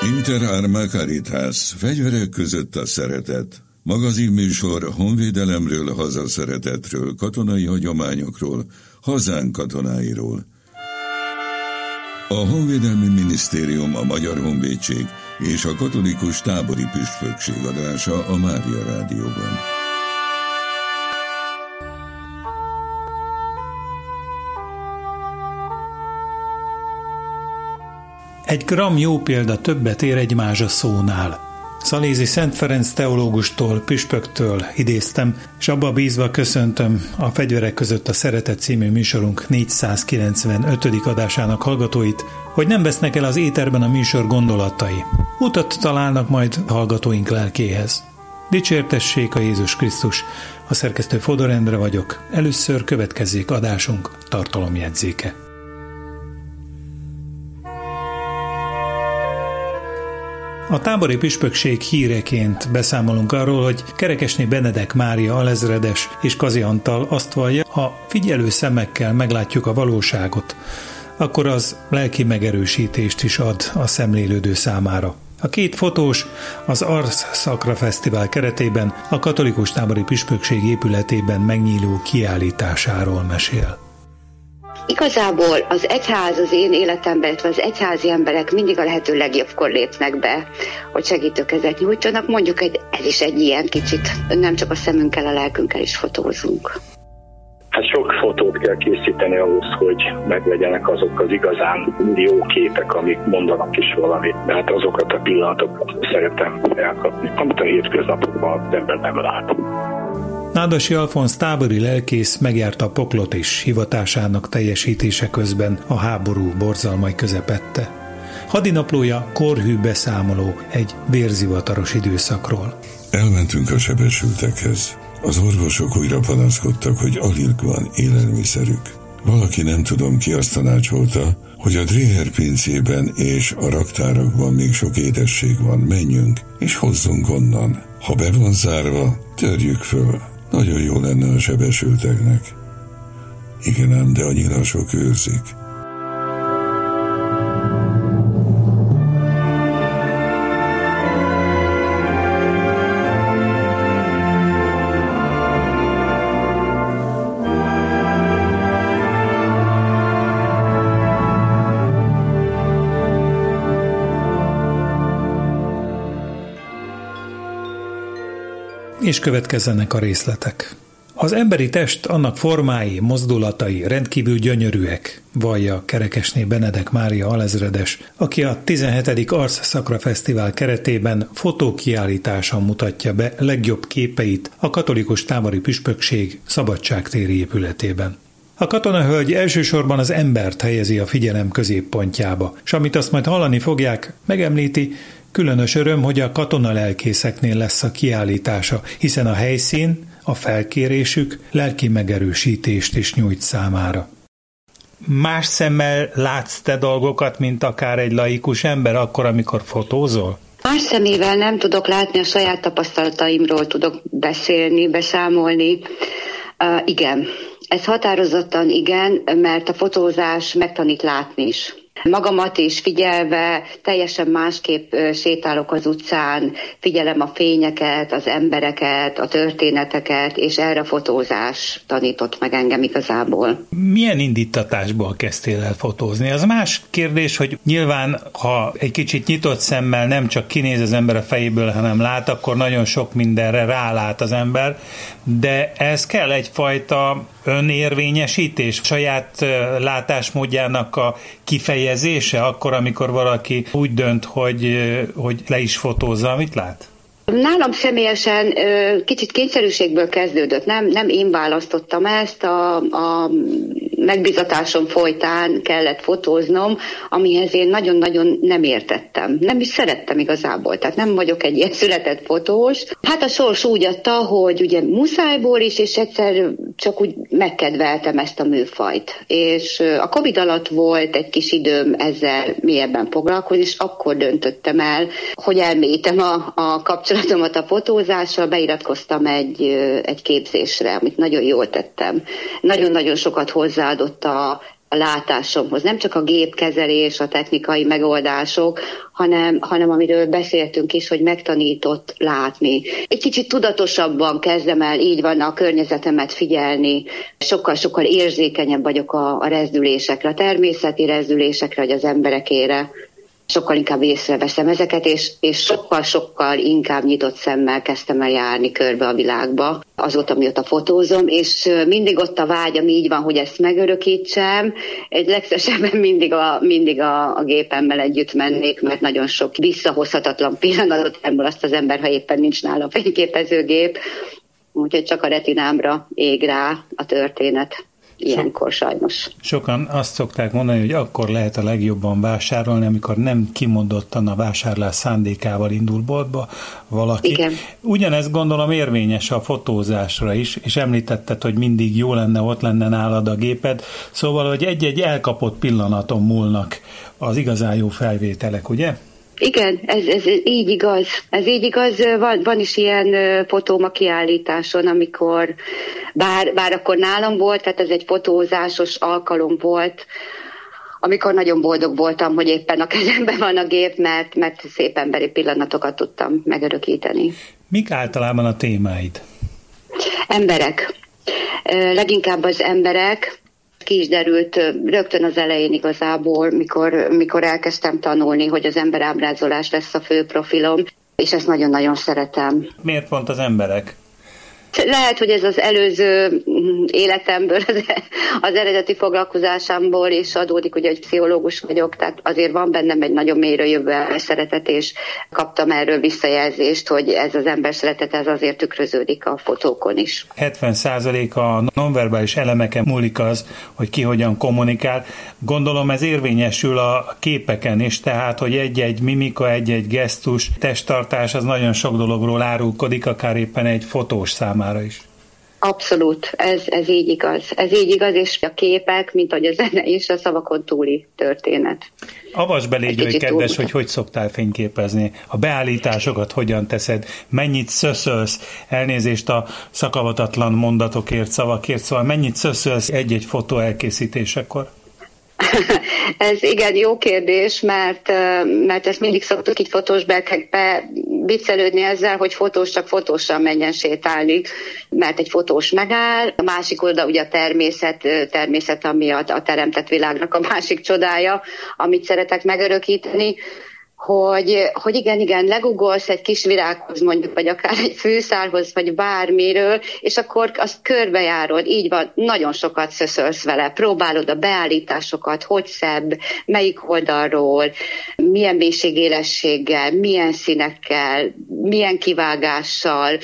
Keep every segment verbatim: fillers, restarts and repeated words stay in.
Inter Arma Caritas, fegyverek között a szeretet. Magazinműsor honvédelemről, hazaszeretetről, katonai hagyományokról, hazánk katonáiról. A Honvédelmi Minisztérium, a Magyar Honvédség és a Katolikus Tábori Püspökség adása a Mária Rádióban. Egy gram jó példa többet ér egy mázsa szónál. Szalézi Szent Ferenc teológustól, püspöktől idéztem, és abba bízva köszöntöm a Fegyverek között a Szeretet című műsorunk négyszázkilencvenötödik adásának hallgatóit, hogy nem vesznek el az éterben a műsor gondolatai. Utat találnak majd hallgatóink lelkéhez. Dicsértessék a Jézus Krisztus! A szerkesztő Fodor Endre vagyok. Először következzék adásunk tartalomjegyzéke. A tábori püspökség híreként beszámolunk arról, hogy Kerekesné Benedek Mária alezredes és Kazi Antal azt vallja, ha figyelő szemekkel meglátjuk a valóságot, akkor az lelki megerősítést is ad a szemlélődő számára. A két fotós az Ars Sacra Fesztivál keretében a katolikus tábori püspökség épületében megnyíló kiállításáról mesél. Igazából az egyház az én életemben, illetve az egyházi emberek mindig a lehető legjobbkor lépnek be, hogy segítőkezet nyújtsanak. Mondjuk egy, ez is egy ilyen kicsit, nem csak a szemünkkel, a lelkünkkel is fotózunk. Hát sok fotót kell készíteni ahhoz, hogy meglegyenek azok az igazán jó képek, amik mondanak is valamit. De hát azokat a pillanatokat szeretem elkapni, amit a hétköznapokban az ember nem lát. Nádasi Alfonz tábori lelkész megjárta a Poklot is hivatásának teljesítése közben a háború borzalmai közepette. Hadinaplója korhű beszámoló egy vérzivataros időszakról. Elmentünk a sebesültekhez. Az orvosok újra panaszkodtak, hogy alig van élelmiszerük. Valaki, nem tudom ki, azt tanácsolta, hogy a Dréher pincében és a raktárakban még sok édesség van, menjünk és hozzunk onnan. Ha be van zárva, törjük föl. Nagyon jó lenne a sebesülteknek. Igen ám, de a nyilasok őrzik. És következzenek a részletek. Az emberi test, annak formái, mozdulatai rendkívül gyönyörűek, vallja Kerekesné Benedek Mária alezredes, aki a tizenhetedik Ars Sacra Fesztivál keretében fotókiállításon mutatja be legjobb képeit a katolikus tábori püspökség szabadságtéri épületében. A katonahölgy elsősorban az embert helyezi a figyelem középpontjába, és amit azt majd hallani fogják, megemlíti, különös öröm, hogy a katonalelkészeknél lesz a kiállítása, hiszen a helyszín, a felkérésük lelki megerősítést is nyújt számára. Más szemmel látsz te dolgokat, mint akár egy laikus ember, akkor, amikor fotózol? Más szemével nem tudok látni, a saját tapasztalataimról tudok beszélni, beszámolni. Uh, igen, ez határozottan igen, mert a fotózás megtanít látni is. Magamat is figyelve, teljesen másképp sétálok az utcán, figyelem a fényeket, az embereket, a történeteket, és erre a fotózás tanított meg engem igazából. Milyen indítatásból kezdtél el fotózni? Az más kérdés, hogy nyilván, ha egy kicsit nyitott szemmel nem csak kinéz az ember a fejéből, hanem lát, akkor nagyon sok mindenre rálát az ember, de ez kell egyfajta önérvényesítés, saját látásmódjának a kifejezése, akkor, amikor valaki úgy dönt, hogy, hogy le is fotózza, amit lát? Nálam személyesen kicsit kényszerűségből kezdődött. Nem, nem én választottam ezt, a, a megbízatásom folytán kellett fotóznom, amihez én nagyon-nagyon nem értettem. Nem is szerettem igazából, tehát nem vagyok egy ilyen született fotós. Hát a sors úgy adta, hogy ugye muszájból is, és egyszer csak úgy megkedveltem ezt a műfajt. És a Covid alatt volt egy kis időm ezzel mélyebben foglalkozni, és akkor döntöttem el, hogy elmélyítem a, a kapcsolatomat a fotózással, beiratkoztam egy, egy képzésre, amit nagyon jól tettem. Nagyon-nagyon sokat hozzáadott a a látásomhoz. Nem csak a gépkezelés, a technikai megoldások, hanem, hanem amiről beszéltünk is, hogy megtanított látni. Egy kicsit tudatosabban kezdem el, így van, a környezetemet figyelni. Sokkal-sokkal érzékenyebb vagyok a, a rezdülésekre, a természeti rezdülésekre, vagy az emberekére. Sokkal inkább észreveszem ezeket, és, és sokkal-sokkal inkább nyitott szemmel kezdtem el járni körbe a világba, azóta, mióta fotózom, és mindig ott a vágyam így van, hogy ezt megörökítsem. Egy legszívesebben mindig, a, mindig a, a gépemmel együtt mennék, mert nagyon sok visszahozhatatlan pillanatot elmúl azt az ember, ha éppen nincs nála fényképezőgép, úgyhogy csak a retinámra ég rá a történet. Ilyenkor sajnos. Sokan azt szokták mondani, hogy akkor lehet a legjobban vásárolni, amikor nem kimondottan a vásárlás szándékával indul boltba valaki. Igen. Ugyanezt gondolom érvényes a fotózásra is, és említetted, hogy mindig jó lenne, ott lenne nálad a géped, szóval, hogy egy-egy elkapott pillanaton múlnak az igazán jó felvételek, ugye? Igen, ez, ez így igaz. Ez így igaz. Van, van is ilyen fotóm a kiállításon, amikor, bár, bár akkor nálam volt, tehát ez egy fotózásos alkalom volt, amikor nagyon boldog voltam, hogy éppen a kezemben van a gép, mert, mert szép emberi pillanatokat tudtam megörökíteni. Mik általában a témáid? Emberek. Leginkább az emberek. Ki is derült rögtön az elején igazából, mikor, mikor elkezdtem tanulni, hogy az emberábrázolás lesz a fő profilom, és ezt nagyon-nagyon szeretem. Miért pont az emberek? Lehet, hogy ez az előző életemből, az, az eredeti foglalkozásámból is adódik, ugye, hogy pszichológus vagyok, tehát azért van bennem egy nagyon mélyre jövő szeretet, és kaptam erről visszajelzést, hogy ez az ember szeretet, ez azért tükröződik a fotókon is. hetven százalék a nonverbális elemeken múlik az, hogy ki hogyan kommunikál. Gondolom ez érvényesül a képeken is, tehát, hogy egy-egy mimika, egy-egy gesztus, testtartás, az nagyon sok dologról árulkodik, akár éppen egy fotós számára is. Abszolút, ez, ez így igaz. Ez így igaz, és a képek, mint ahogy a zene is, a szavakon túli történet. Avasd be, légy, hogy kedves, túl... hogy hogy szoktál fényképezni. A beállításokat hogyan teszed, mennyit szöszölsz, elnézést a szakavatatlan mondatokért, szavakért, szóval mennyit szöszölsz egy-egy fotó elkészítésekor? Ez igen jó kérdés, mert, mert ezt mindig szoktuk így fotós belkekbe viccelődni ezzel, hogy fotós csak fotóssal menjen sétálni, mert egy fotós megáll, a másik oldal ugye a természet, természet ami a, a teremtett világnak a másik csodája, amit szeretek megörökíteni, hogy, hogy igen, igen, legugolsz egy kis virághoz mondjuk, vagy akár egy fűszálhoz, vagy bármiről, és akkor azt körbejárod, így van, nagyon sokat szöszölsz vele, próbálod a beállításokat, hogy szebb, melyik oldalról, milyen mélységélességgel, milyen színekkel, milyen kivágással,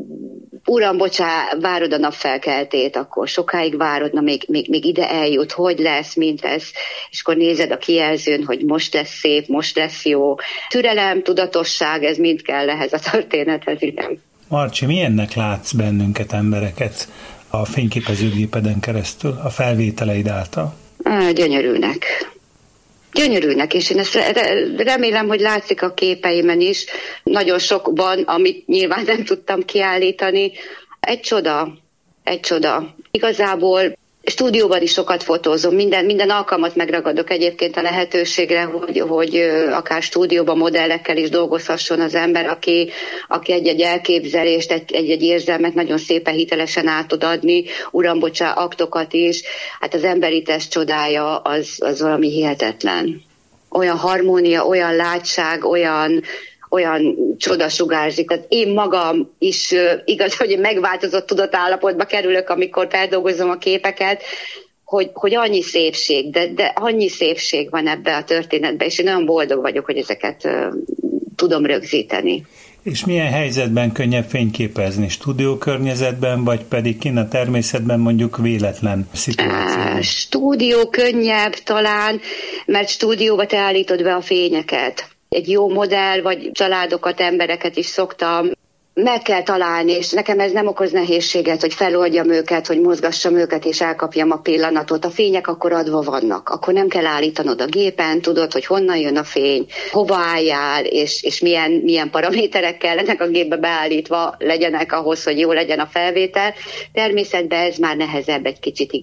uram, bocsá, várod a napfelkeltét, akkor sokáig várod, na még, még, még ide eljut, hogy lesz, mint lesz, és akkor nézed a kijelzőn, hogy most lesz szép, most lesz jó. Türelem, tudatosság, ez mind kell ehhez a történethez, igen. Marcsi, milyennek látsz bennünket, embereket a fényképezőgépeden keresztül, a felvételeid által? Á, gyönyörűnek. Gyönyörűnek, és én ezt remélem, hogy látszik a képeimen is. Nagyon sokban, amit nyilván nem tudtam kiállítani. Egy csoda, egy csoda. Igazából stúdióban is sokat fotózom, minden, minden alkalmat megragadok egyébként a lehetőségre, hogy, hogy akár stúdióban modellekkel is dolgozhasson az ember, aki, aki egy-egy elképzelést, egy-egy érzelmet nagyon szépen hitelesen át tud adni, uram, bocsá, aktokat is. Hát az emberi test csodája az, az valami hihetetlen. Olyan harmónia, olyan látság, olyan olyan csoda sugárzik. Tehát én magam is igaz, hogy megváltozott tudatállapotba kerülök, amikor feldolgozom a képeket, hogy, hogy annyi szépség, de, de annyi szépség van ebbe a történetben, és én nagyon boldog vagyok, hogy ezeket uh, tudom rögzíteni. És milyen helyzetben könnyebb fényképezni? Stúdiókörnyezetben, vagy pedig kint a természetben, mondjuk véletlen szituációban? Stúdió könnyebb talán, mert stúdióba te állítod be a fényeket. Egy jó modell, vagy családokat, embereket is szoktam meg kell találni, és nekem ez nem okoz nehézséget, hogy feloldjam őket, hogy mozgassam őket, és elkapjam a pillanatot. A fények akkor adva vannak, akkor nem kell állítanod a gépen, tudod, hogy honnan jön a fény, hova álljál, és, és milyen, milyen paraméterek kellenek a gépbe beállítva legyenek ahhoz, hogy jó legyen a felvétel. Természetben ez már nehezebb egy kicsit, igen.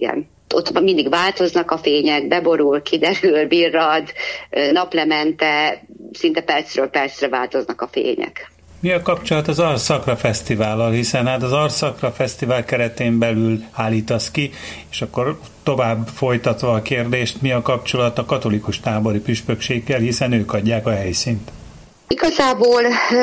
Ott mindig változnak a fények, beborul, kiderül, virrad, naplemente, szinte percről percre változnak a fények. Mi a kapcsolat az Arszakra Fesztivállal, hiszen hát az Arszakra Fesztivál keretén belül állítasz ki, és akkor tovább folytatva a kérdést, mi a kapcsolat a katolikus tábori püspökséggel, hiszen ők adják a helyszínt? Igazából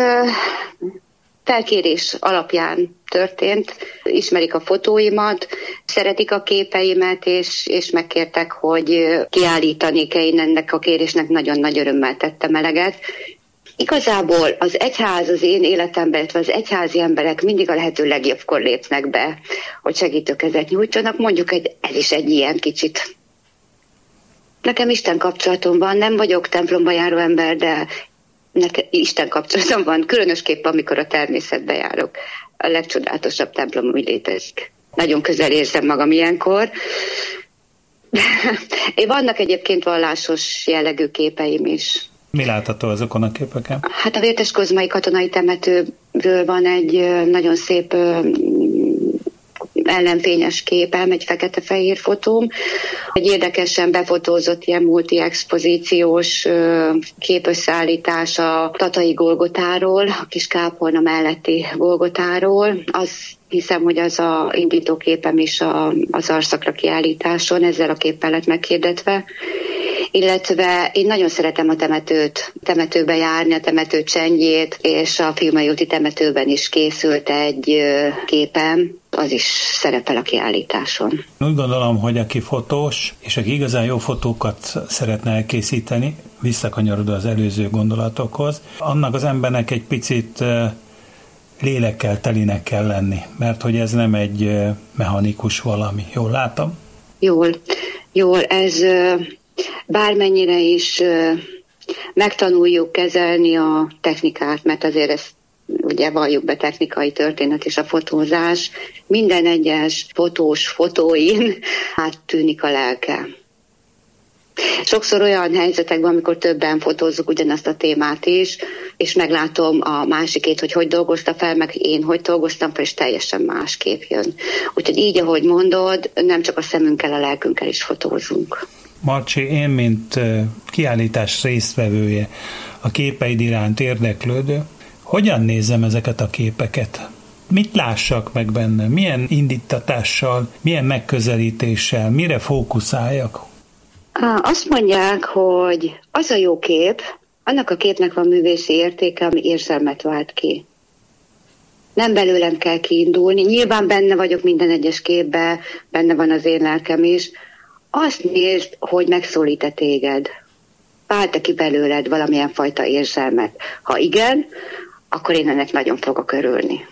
felkérés alapján történt, ismerik a fotóimat, szeretik a képeimet, és, és megkértek, hogy kiállítani-e. Én ennek a kérésnek nagyon nagy örömmel tettem eleget. Igazából az egyház az én életemben, illetve az egyházi emberek mindig a lehető legjobbkor lépnek be, hogy segítőkezet nyújtsanak, mondjuk egy, ez is egy ilyen kicsit. Nekem Isten kapcsolatom van, nem vagyok templomba járó ember, de nekem Isten kapcsolatom van, különösképpen amikor a természetbe járok. A legcsodálatosabb templom, ami létezik. Nagyon közel érzem magam ilyenkor. Én vannak egyébként vallásos jellegű képeim is. Mi látható azokon a képeken? Hát a Vérteskozmai katonai temetőről van egy nagyon szép ellenfényes képem, egy fekete-fehér fotóm. Egy érdekesen befotózott ilyen multi-expozíciós képösszeállítás a Tatai Golgotáról, a kis kápolna melletti Golgotáról. Az hiszem, hogy az a indítóképem is a, az Arszakra kiállításon, ezzel a képpel lett meghirdetve. Illetve én nagyon szeretem a temetőt, temetőbe járni, a temető csendjét, és a Fiumei úti temetőben is készült egy képem, az is szerepel a kiállításon. Úgy gondolom, hogy aki fotós, és aki igazán jó fotókat szeretne elkészíteni, visszakanyarodva az előző gondolatokhoz, annak az embernek egy picit lélekkel telinek kell lenni, mert hogy ez nem egy mechanikus valami. Jól látom? Jól, jól, ez... Bármennyire is megtanuljuk kezelni a technikát, mert azért ezt ugye valljuk be, technikai történet és a fotózás, minden egyes fotós fotóin hát tűnik a lelke. Sokszor olyan helyzetekben, amikor többen fotózzuk ugyanazt a témát is, és meglátom a másikét, hogy hogy dolgozta fel, meg én hogy dolgoztam fel, és teljesen más kép jön. Úgyhogy így, ahogy mondod, nem csak a szemünkkel, a lelkünkkel is fotózunk. Marcsi, én, mint kiállítás résztvevője, a képeid iránt érdeklődő, hogyan nézem ezeket a képeket? Mit lássak meg benne? Milyen indítatással, milyen megközelítéssel, mire fókuszáljak? Azt mondják, hogy az a jó kép, annak a képnek van művészi értéke, ami érzelmet vált ki. Nem belőlem kell kiindulni, nyilván benne vagyok minden egyes képben, benne van az én lelkem is. Azt nézd, hogy megszólít-e téged. Vált-e ki belőled valamilyen fajta érzelmet? Ha igen, akkor én ennek nagyon fogok örülni.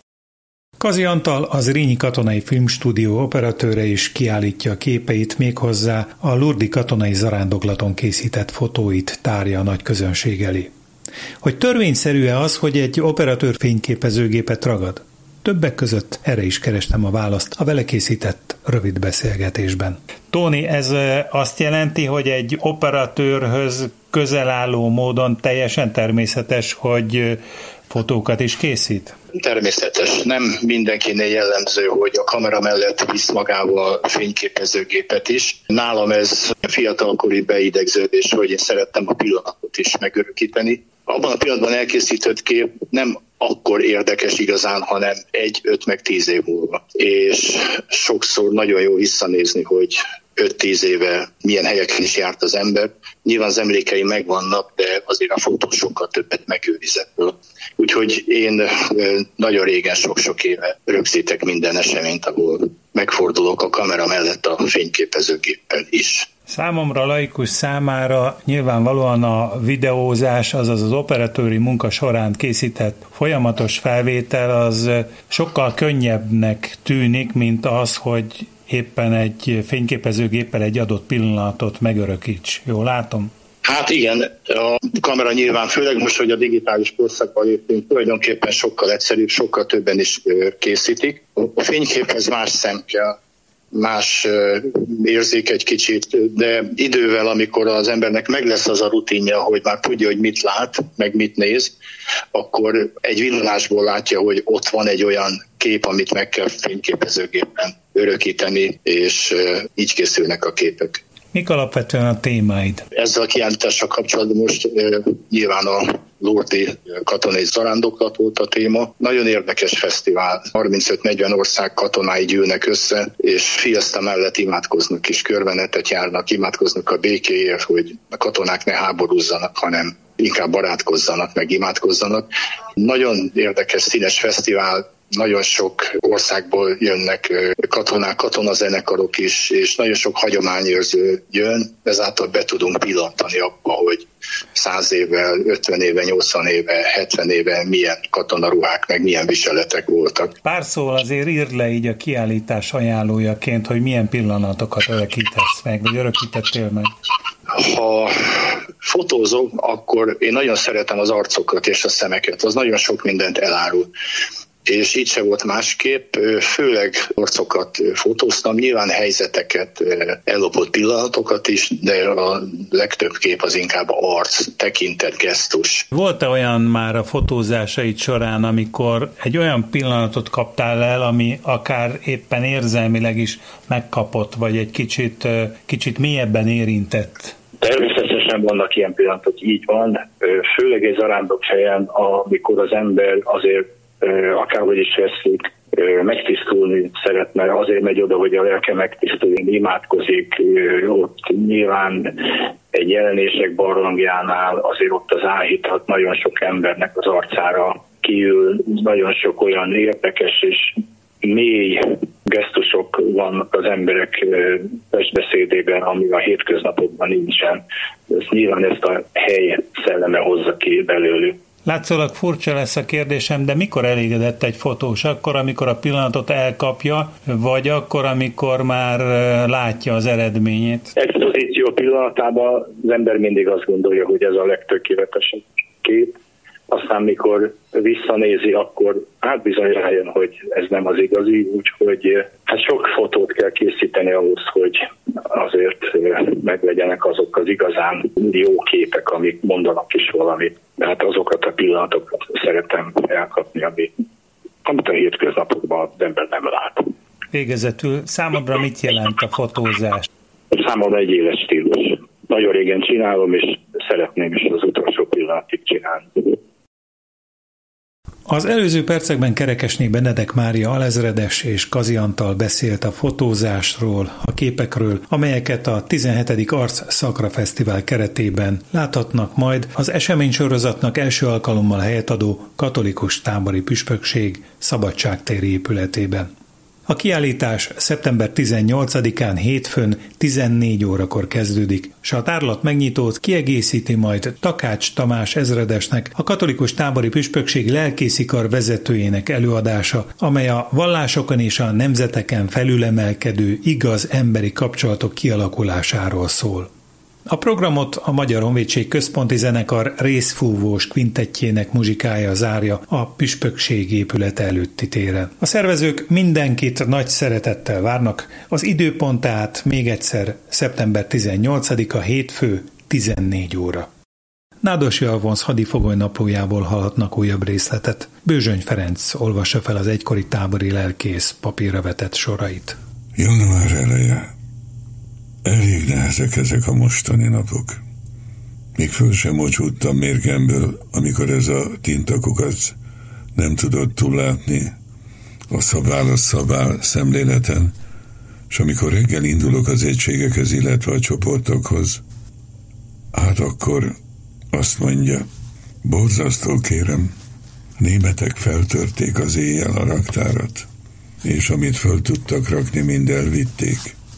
Kazi Antal, az Zrínyi Katonai Filmstúdió operatőre is kiállítja a képeit, méghozzá a Lurdi katonai zarándoklaton készített fotóit tárja a nagy közönség elé. Hogy törvényszerű-e az, hogy egy operatőr fényképezőgépet ragad? Többek között erre is kerestem a választ a vele készített rövid beszélgetésben. Tóni, ez azt jelenti, hogy egy operatőrhöz közel álló módon teljesen természetes, hogy fotókat is készít? Természetes. Nem mindenkinél jellemző, hogy a kamera mellett visz magával a fényképezőgépet is. Nálam ez fiatalkori beidegződés, hogy én szerettem a pillanatot is megörökíteni. Abban a pillanatban elkészített kép nem akkor érdekes igazán, hanem egy, öt meg tíz év múlva. És sokszor nagyon jó visszanézni, hogy öt-tíz éve milyen helyeken is járt az ember. Nyilván az emlékei megvannak, de azért a fotó sokkal többet megőrizett. Úgyhogy én nagyon régen, sok-sok éve rögzítek minden eseményt, ahol megfordulok a kamera mellett a fényképezőgéppel is. Számomra, laikus számára nyilvánvalóan a videózás, azaz az operatőri munka során készített folyamatos felvétel az sokkal könnyebbnek tűnik, mint az, hogy éppen egy fényképezőgéppel egy adott pillanatot megörökíts. Jól látom? Hát igen, a kamera nyilván, főleg most, hogy a digitális korszakban lépünk, tulajdonképpen sokkal egyszerűbb, sokkal többen is készítik. A fényképhez más szem kell, más érzék egy kicsit, de idővel, amikor az embernek meg lesz az a rutinja, hogy már tudja, hogy mit lát, meg mit néz, akkor egy villanásból látja, hogy ott van egy olyan kép, amit meg kell fényképezőgépen örökíteni, és így készülnek a képek. Mik alapvetően a témáid? Ezzel a kiállítással kapcsolatban most e, nyilván a lordi katonai zarándoklat volt a téma. Nagyon érdekes fesztivál. harmincöt-negyven ország katonái gyűlnek össze, és fiesta mellett imádkoznak is, körbenetet járnak, imádkoznak a békéért, hogy a katonák ne háborúzzanak, hanem inkább barátkozzanak, meg imádkozzanak. Nagyon érdekes, színes fesztivál. Nagyon sok országból jönnek katonák, katonazenekarok is, és nagyon sok hagyományőrző jön, ezáltal be tudunk pillantani abba, hogy száz évvel, ötven éve, nyolcvan éve, hetven éve milyen katonaruhák, meg milyen viseletek voltak. Pár szóval azért írd le így a kiállítás ajánlójaként, hogy milyen pillanatokat örökítesz meg, vagy örökítettél meg. Ha fotózok, akkor én nagyon szeretem az arcokat és a szemeket, az nagyon sok mindent elárul. És így se volt másképp, főleg arcokat fotóztam, nyilván helyzeteket, ellopott pillanatokat is, de a legtöbb kép az inkább arc, tekintet, gesztus. Volt-e olyan már a fotózásaid során, amikor egy olyan pillanatot kaptál el, ami akár éppen érzelmileg is megkapott, vagy egy kicsit, kicsit mélyebben érintett? Természetesen vannak ilyen pillanatok, így van, főleg egy zarándok helyen, amikor az ember azért akárhogy is veszik, megtisztulni szeretne, azért megy oda, hogy a lelke megtisztulni, imádkozik, ott nyilván egy jelenések barlangjánál azért ott az áhítat nagyon sok embernek az arcára kiül, nagyon sok olyan érdekes és mély gesztusok vannak az emberek testbeszédében, ami a hétköznapokban nincsen. Ez nyilván ezt a hely szelleme hozza ki belőlük. Látszólag furcsa lesz a kérdésem, de mikor elégedett egy fotós? Akkor, amikor a pillanatot elkapja, vagy akkor, amikor már látja az eredményét? Expozíció pillanatában az ember mindig azt gondolja, hogy ez a legtökéletesebb kép. Aztán, mikor visszanézi, akkor hát bizony rájön, hogy ez nem az igazi, úgyhogy hát sok fotót kell készíteni ahhoz, hogy azért meglegyenek azok az igazán jó képek, amik mondanak is valamit. De hát azokat a pillanatokat szeretem elkapni, amit, amit a hétköznapokban az ember nem lát. Végezetül számodra mit jelent a fotózás? Számomra egy éles stílus. Nagyon régen csinálom, és szeretném is az utolsó pillanatig csinálni. Az előző percekben Kerekesné Benedek Mária alezredes és Kazi Antal beszélt a fotózásról, a képekről, amelyeket a tizenhetedik Arc Szakra Fesztivál keretében láthatnak majd az eseménysorozatnak első alkalommal helyet adó katolikus tábori püspökség szabadságtéri épületében. A kiállítás szeptember tizennyolcadikán hétfőn tizennégy órakor kezdődik, s a tárlat megnyitót kiegészíti majd Takács Tamás ezredesnek, a katolikus tábori püspökség lelkészikar vezetőjének előadása, amely a vallásokon és a nemzeteken felülemelkedő igaz emberi kapcsolatok kialakulásáról szól. A programot a Magyar Honvédség Központi Zenekar részfúvós kvintettjének muzsikája zárja a püspökség épülete előtti téren. A szervezők mindenkit nagy szeretettel várnak, az időpont tehát még egyszer szeptember tizennyolcadika hétfő tizennégy óra. Nádosi Alfonz hadifogoly naplójából hallhatnak újabb részletet. Bőzsöny Ferenc olvassa fel az egykori tábori lelkész papírra vetett sorait. Január eleje. Elég nehezek ezek a mostani napok. Még föl sem mocsúttam mérgemből, amikor ez a tintakukac nem tudott túllátni a szabál a szabál szemléleten, és amikor reggel indulok az egységekhez, illetve a csoportokhoz, hát akkor azt mondja, borzasztó kérem, németek feltörték az éjjel a raktárat, és amit föl tudtak rakni, mind elvitték.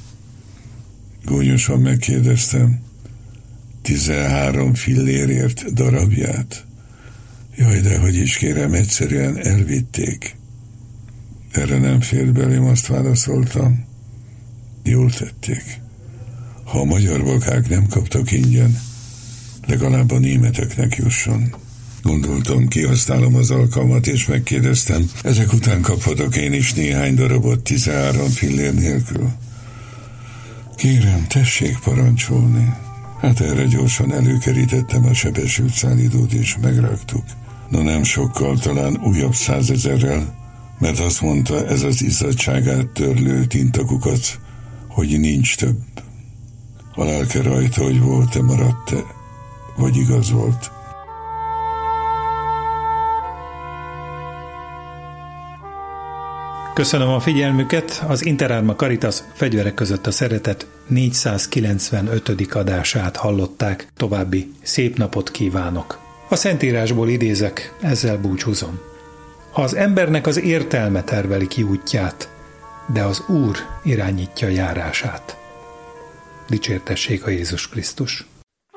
Gúnyosan megkérdeztem, tizenhárom fillérért darabját? Jaj, de hogy is kérem, egyszerűen elvitték. Erre nem fért belém, azt válaszoltam. Jól tették. Ha a magyar vakák nem kaptak ingyen, legalább a németeknek jusson. Gondoltam, kihasználom az alkalmat, és megkérdeztem, ezek után kaphatok én is néhány darabot tizenhárom fillér nélkül. Kérem, tessék parancsolni. Hát erre gyorsan előkerítettem a sebesült szállítót, és megraktuk. No nem sokkal, talán újabb százezerrel mert azt mondta, ez az izzadságát törlő tintakukac, hogy nincs több. A lelke rajta, hogy volt-e, maradt-e, vagy igaz volt. Köszönöm a figyelmüket, az Interárma Caritas Fegyverek között a szeretet négyszázkilencvenötödik adását hallották. További szép napot kívánok. A Szentírásból idézek, ezzel búcsúzom. Az embernek az értelme terveli ki útját, de az Úr irányítja járását. Dicsértessék a Jézus Krisztus!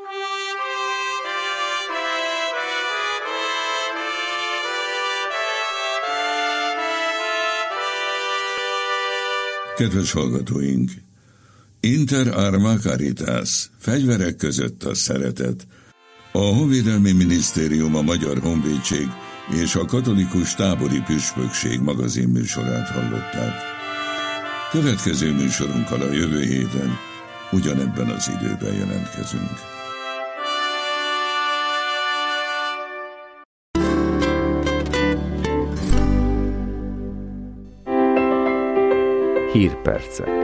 Kedves hallgatóink! Inter Arma Caritas, Fegyverek között a szeretet, a Honvédelmi Minisztérium, a Magyar Honvédség és a Katolikus Tábori Püspökség magazin műsorát hallották. Következő műsorunkkal a jövő héten ugyanebben az időben jelentkezünk. Hírpercek.